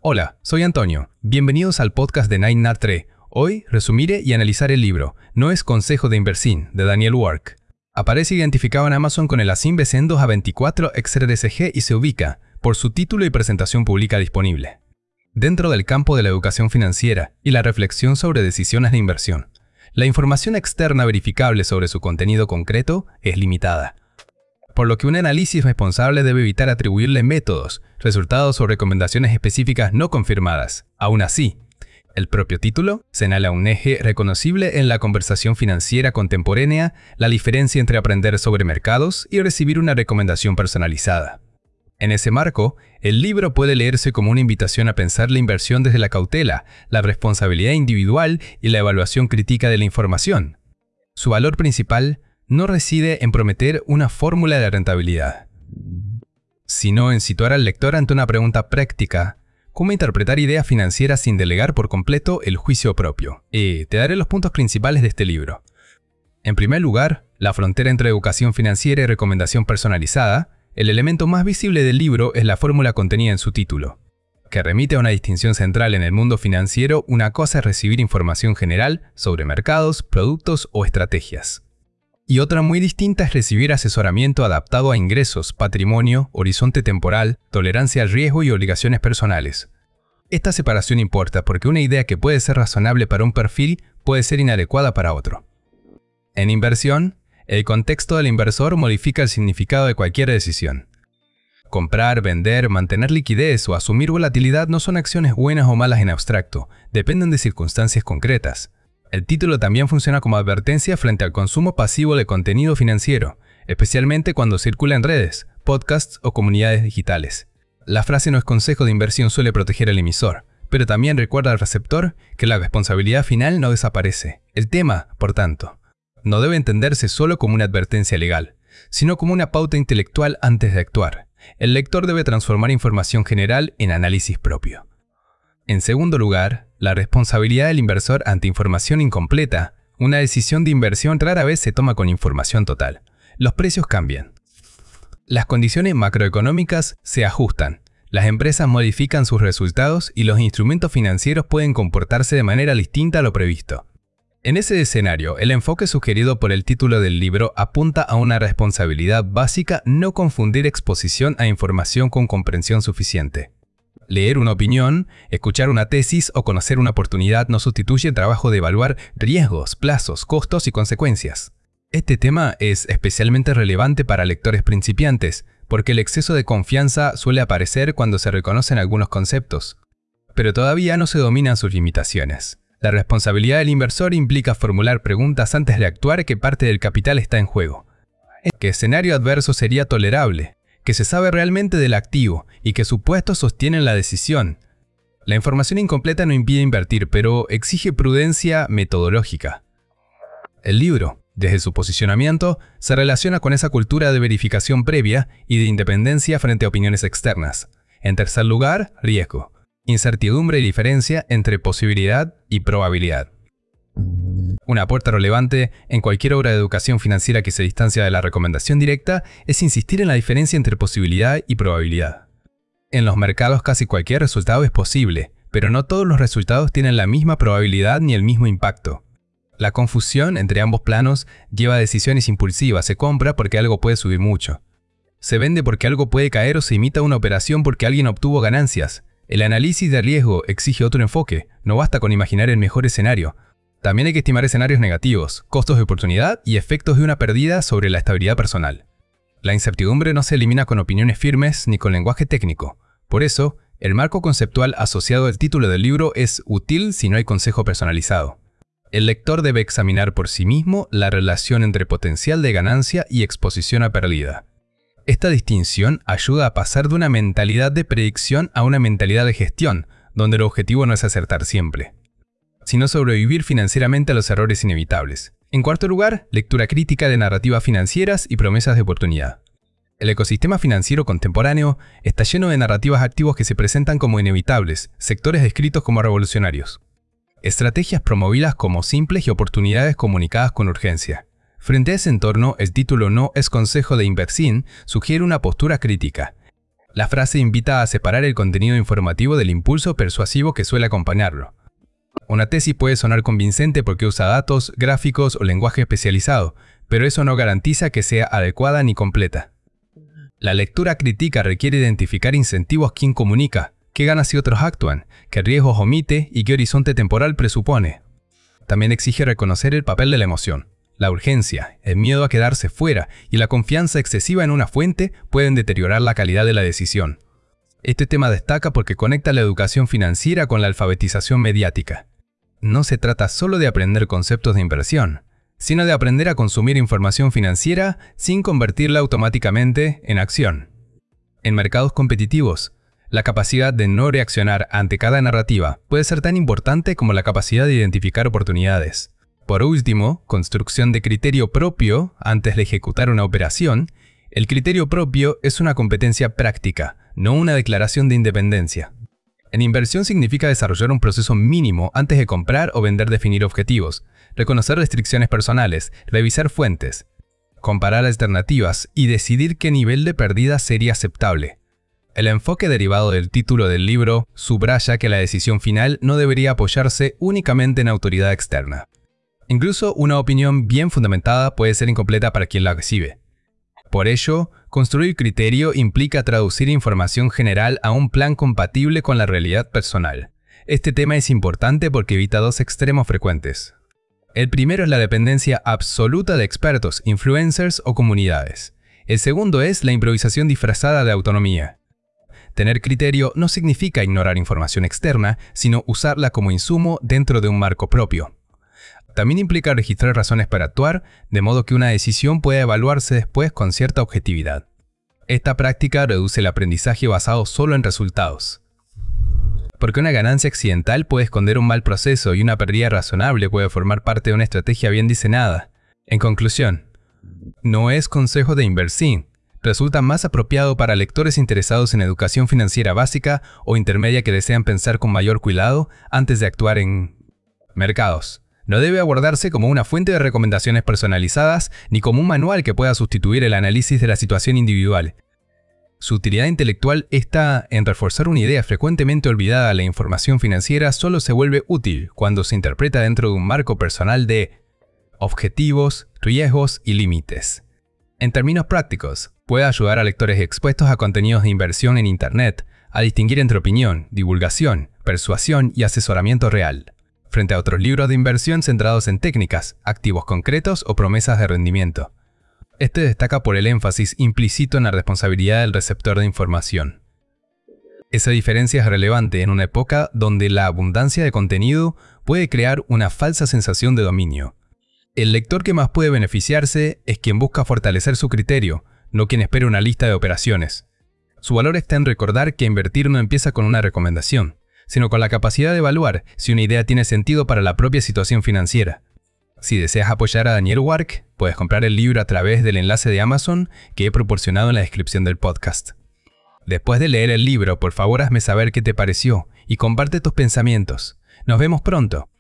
Hola, soy Antonio. Bienvenidos al podcast de Nine Nat 3. Hoy resumiré y analizar el libro No es consejo de inversión, de Daniel Wark. Aparece identificado en Amazon con el ASIN BC2 A24 XRDCG y se ubica por su título y presentación pública disponible dentro del campo de la educación financiera y la reflexión sobre decisiones de inversión. La información externa verificable sobre su contenido concreto es limitada, por lo que un análisis responsable debe evitar atribuirle métodos, resultados o recomendaciones específicas no confirmadas. Aún así, el propio título señala un eje reconocible en la conversación financiera contemporánea, la diferencia entre aprender sobre mercados y recibir una recomendación personalizada. En ese marco, el libro puede leerse como una invitación a pensar la inversión desde la cautela, la responsabilidad individual y la evaluación crítica de la información. Su valor principal no reside en prometer una fórmula de rentabilidad, sino en situar al lector ante una pregunta práctica: ¿cómo interpretar ideas financieras sin delegar por completo el juicio propio? Te daré los puntos principales de este libro. En primer lugar, la frontera entre educación financiera y recomendación personalizada. El elemento más visible del libro es la fórmula contenida en su título, que remite a una distinción central en el mundo financiero. Una cosa es recibir información general sobre mercados, productos o estrategias, y otra muy distinta es recibir asesoramiento adaptado a ingresos, patrimonio, horizonte temporal, tolerancia al riesgo y obligaciones personales. Esta separación importa porque una idea que puede ser razonable para un perfil puede ser inadecuada para otro. En inversión, el contexto del inversor modifica el significado de cualquier decisión. Comprar, vender, mantener liquidez o asumir volatilidad no son acciones buenas o malas en abstracto, dependen de circunstancias concretas. El título también funciona como advertencia frente al consumo pasivo de contenido financiero, especialmente cuando circula en redes, podcasts o comunidades digitales. La frase no es consejo de inversión suele proteger al emisor, pero también recuerda al receptor que la responsabilidad final no desaparece. El tema, por tanto, no debe entenderse solo como una advertencia legal, sino como una pauta intelectual antes de actuar. El lector debe transformar información general en análisis propio. En segundo lugar, la responsabilidad del inversor ante información incompleta. Una decisión de inversión rara vez se toma con información total. Los precios cambian. Las condiciones macroeconómicas se ajustan. Las empresas modifican sus resultados y los instrumentos financieros pueden comportarse de manera distinta a lo previsto. En ese escenario, el enfoque sugerido por el título del libro apunta a una responsabilidad básica: no confundir exposición a información con comprensión suficiente. Leer una opinión, escuchar una tesis o conocer una oportunidad no sustituye el trabajo de evaluar riesgos, plazos, costos y consecuencias. Este tema es especialmente relevante para lectores principiantes, porque el exceso de confianza suele aparecer cuando se reconocen algunos conceptos, pero todavía no se dominan sus limitaciones. La responsabilidad del inversor implica formular preguntas antes de actuar: ¿qué parte del capital está en juego? ¿Qué escenario adverso sería tolerable? ¿Qué se sabe realmente del activo? ¿Y qué supuestos sostienen la decisión? La información incompleta no impide invertir, pero exige prudencia metodológica. El libro, desde su posicionamiento, se relaciona con esa cultura de verificación previa y de independencia frente a opiniones externas. En tercer lugar, riesgo, incertidumbre y diferencia entre posibilidad y probabilidad. Un aporte relevante en cualquier obra de educación financiera que se distancia de la recomendación directa es insistir en la diferencia entre posibilidad y probabilidad. En los mercados casi cualquier resultado es posible, pero no todos los resultados tienen la misma probabilidad ni el mismo impacto. La confusión entre ambos planos lleva a decisiones impulsivas. Se compra porque algo puede subir mucho. Se vende porque algo puede caer o se imita una operación porque alguien obtuvo ganancias. El análisis de riesgo exige otro enfoque. No basta con imaginar el mejor escenario. También hay que estimar escenarios negativos, costos de oportunidad y efectos de una pérdida sobre la estabilidad personal. La incertidumbre no se elimina con opiniones firmes ni con lenguaje técnico. Por eso, el marco conceptual asociado al título del libro es útil si no hay consejo personalizado. El lector debe examinar por sí mismo la relación entre potencial de ganancia y exposición a pérdida. Esta distinción ayuda a pasar de una mentalidad de predicción a una mentalidad de gestión, donde el objetivo no es acertar siempre, sino sobrevivir financieramente a los errores inevitables. En cuarto lugar, lectura crítica de narrativas financieras y promesas de oportunidad. El ecosistema financiero contemporáneo está lleno de narrativas activos que se presentan como inevitables, sectores descritos como revolucionarios, estrategias promovidas como simples y oportunidades comunicadas con urgencia. Frente a ese entorno, el título No es consejo de inversión sugiere una postura crítica. La frase invita a separar el contenido informativo del impulso persuasivo que suele acompañarlo. Una tesis puede sonar convincente porque usa datos, gráficos o lenguaje especializado, pero eso no garantiza que sea adecuada ni completa. La lectura crítica requiere identificar incentivos quién comunica, qué gana si otros actúan, qué riesgos omite y qué horizonte temporal presupone. También exige reconocer el papel de la emoción. La urgencia, el miedo a quedarse fuera y la confianza excesiva en una fuente pueden deteriorar la calidad de la decisión. Este tema destaca porque conecta la educación financiera con la alfabetización mediática. No se trata solo de aprender conceptos de inversión, sino de aprender a consumir información financiera sin convertirla automáticamente en acción. En mercados competitivos, la capacidad de no reaccionar ante cada narrativa puede ser tan importante como la capacidad de identificar oportunidades. Por último, construcción de criterio propio antes de ejecutar una operación. El criterio propio es una competencia práctica, no una declaración de independencia. En inversión significa desarrollar un proceso mínimo antes de comprar o vender, definir objetivos, reconocer restricciones personales, revisar fuentes, comparar alternativas y decidir qué nivel de pérdida sería aceptable. El enfoque derivado del título del libro subraya que la decisión final no debería apoyarse únicamente en autoridad externa. Incluso una opinión bien fundamentada puede ser incompleta para quien la recibe. Por ello, construir criterio implica traducir información general a un plan compatible con la realidad personal. Este tema es importante porque evita dos extremos frecuentes. El primero es la dependencia absoluta de expertos, influencers o comunidades. El segundo es la improvisación disfrazada de autonomía. Tener criterio no significa ignorar información externa, sino usarla como insumo dentro de un marco propio. También implica registrar razones para actuar, de modo que una decisión pueda evaluarse después con cierta objetividad. Esta práctica reduce el aprendizaje basado solo en resultados. Porque una ganancia accidental puede esconder un mal proceso y una pérdida razonable puede formar parte de una estrategia bien diseñada. En conclusión, no es consejo de inversión. Resulta más apropiado para lectores interesados en educación financiera básica o intermedia que desean pensar con mayor cuidado antes de actuar en mercados. No debe abordarse como una fuente de recomendaciones personalizadas ni como un manual que pueda sustituir el análisis de la situación individual. Su utilidad intelectual está en reforzar una idea frecuentemente olvidada. La información financiera solo se vuelve útil cuando se interpreta dentro de un marco personal de objetivos, riesgos y límites. En términos prácticos, puede ayudar a lectores expuestos a contenidos de inversión en Internet a distinguir entre opinión, divulgación, persuasión y asesoramiento real, frente a otros libros de inversión centrados en técnicas, activos concretos o promesas de rendimiento. Este destaca por el énfasis implícito en la responsabilidad del receptor de información. Esa diferencia es relevante en una época donde la abundancia de contenido puede crear una falsa sensación de dominio. El lector que más puede beneficiarse es quien busca fortalecer su criterio, no quien espera una lista de operaciones. Su valor está en recordar que invertir no empieza con una recomendación, sino con la capacidad de evaluar si una idea tiene sentido para la propia situación financiera. Si deseas apoyar a Daniel Wark, puedes comprar el libro a través del enlace de Amazon que he proporcionado en la descripción del podcast. Después de leer el libro, por favor hazme saber qué te pareció y comparte tus pensamientos. Nos vemos pronto.